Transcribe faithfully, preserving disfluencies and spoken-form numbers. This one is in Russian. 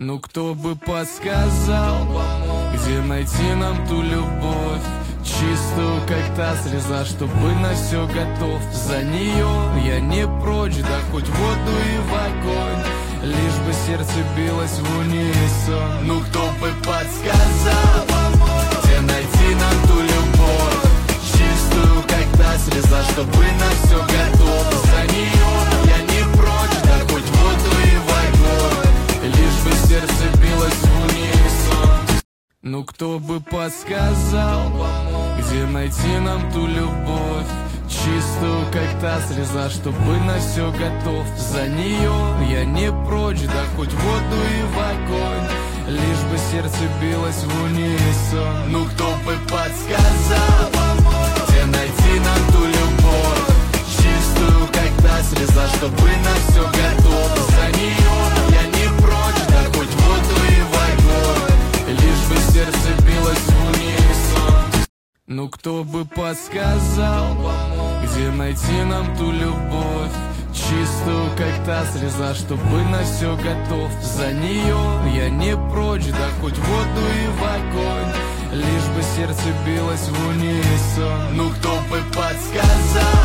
Ну кто бы подсказал, где найти нам ту любовь, чистую, как та слеза, чтобы на все готов. За нее я не прочь, да хоть в воду и в огонь, лишь бы сердце билось в унисон. Ну кто бы подсказал, где найти нам ту любовь, чистую, как та слеза, чтобы на все готов. За нее я не прочь, да хоть в воду и в огонь, лишь бы сердце билось в унисон. Ну кто бы подсказал, где найти нам ту любовь, чистую, как та слеза, чтобы на все готов. За нее я не прочь, да хоть в воду и в огонь, лишь бы сердце билось в унисон. Ну кто бы подсказал, где найти нам ту любовь, чистую, как та слеза, чтобы на все готов. За нее я не прочь, да хоть в воду и в огонь, лишь бы сердце билось в унисон. Ну кто бы подсказал, где найти нам ту любовь, чистую, как та слеза, чтобы на все готов. За нее я не прочь, да хоть в воду и в огонь, лишь бы сердце билось в унисон. Ну кто бы подсказал,